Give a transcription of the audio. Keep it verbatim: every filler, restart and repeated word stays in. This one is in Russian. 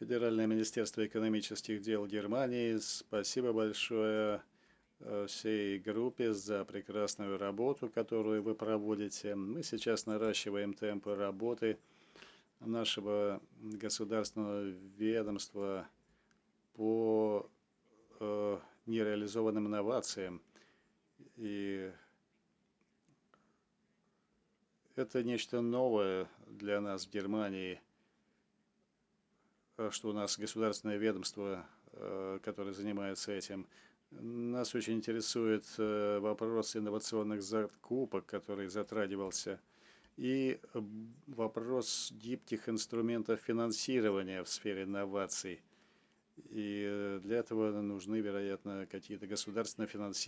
Федеральное министерство экономических дел Германии. Спасибо большое э, всей группе за прекрасную работу, которую вы проводите. Мы сейчас наращиваем темпы работы нашего государственного ведомства по э, нереализованным инновациям. И это нечто новое для нас в Германии, э, что у нас государственное ведомство, э, которое занимается этим. Нас очень интересует э, вопрос инновационных закупок, который затрагивался, и э, вопрос гибких инструментов финансирования в сфере инноваций. И э, для этого нужны, вероятно, какие-то государственные финансирования.